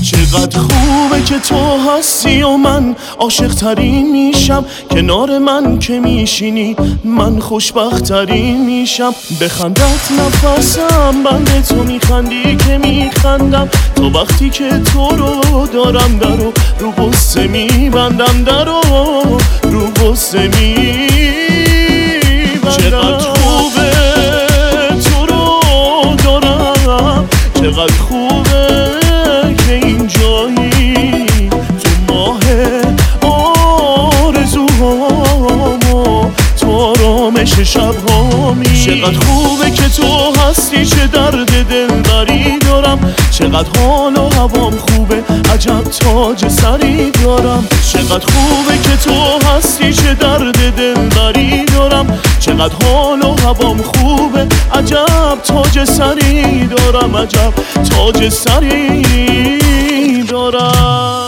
چقدر خوبه که تو هستی و من عاشق ترین میشم، کنار من که میشینی من خوشبخت ترین میشم. بخندت نفسم بنده تو میخندی که میخندم، تا وقتی که تو رو دارم درو رو غصه میبندم، درو رو غصه میبندم. چقدر خوبه تو رو دارم، چقدر خوبه که این جایی تو ماه آرزوهامو تو آرامش شبهامی. چقدر خوبه که تو هستی، چه درد دلبری دارم، چقدر حال و هوام خوبه عجب تاج سری دارم. چقدر خوبه که تو هستی، چه درد دلبری دارم، چقدر حال و هوام خوبه عجب تاج سری دارم، عجب تاج سری دارم.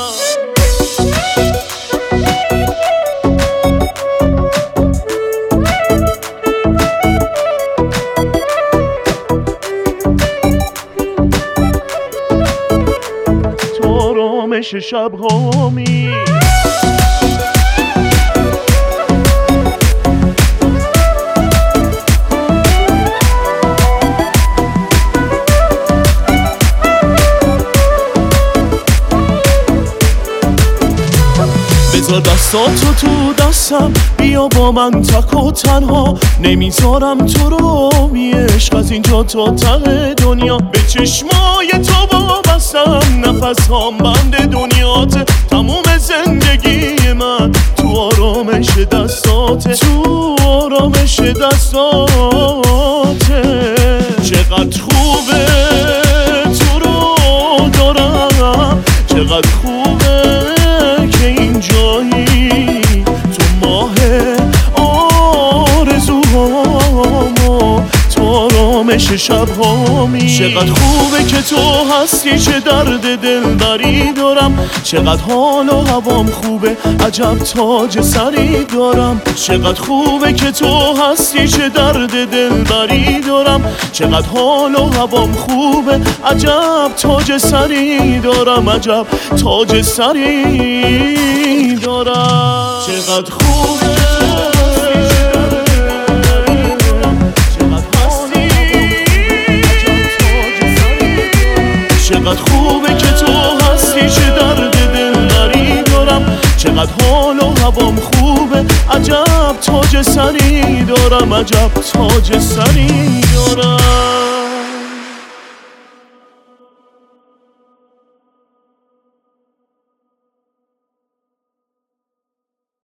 تو آرامش شبهامی. بذار دستاتو تو دستم، بیا با من تک و تنها، نمیذارم تو رو عشق از اینجا تا ته دنیا. به چشمای تو وابستم، نفس هام بند دنیاته، تموم زندگی من تو آرامش دستاته، تو آرامش دستاته. چقدر خوبه تو رو دارم، چقدر خوبه که این جایی تو ماه آرزوهامو تو آرامش شبهامی. چقدر خوبه که تو هستی، چه درد دلبری دارم، چقدر حال و هوام خوبه عجب تاج سری دارم. چقدر خوبه که تو هستی، چه درد دلبری دارم، چقدر حال و هوام خوبه عجب تاج سری دارم، عجب تاج سری دارم. چقدر خوبه چقدر خوبه که تو هستی، چه درد دلبری دارم، چقدر حال و هوام خوبه عجب تاج سری دارم، عجب تاج سری دارم.